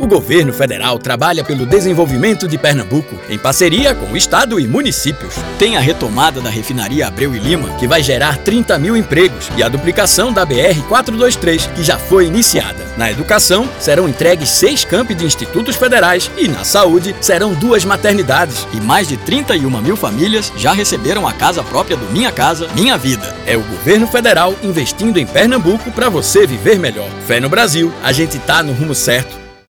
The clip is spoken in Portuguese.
O governo federal trabalha pelo desenvolvimento de Pernambuco, em parceria com o Estado e municípios. Tem a retomada da refinaria Abreu e Lima, que vai gerar 30 mil empregos, e a duplicação da BR-423, que já foi iniciada. Na educação, serão entregues 6 campi de institutos federais e, na saúde, serão 2 maternidades. E mais de 31 mil famílias já receberam a casa própria do Minha Casa, Minha Vida. É o governo federal investindo em Pernambuco para você viver melhor. Fé no Brasil, a gente tá no rumo certo.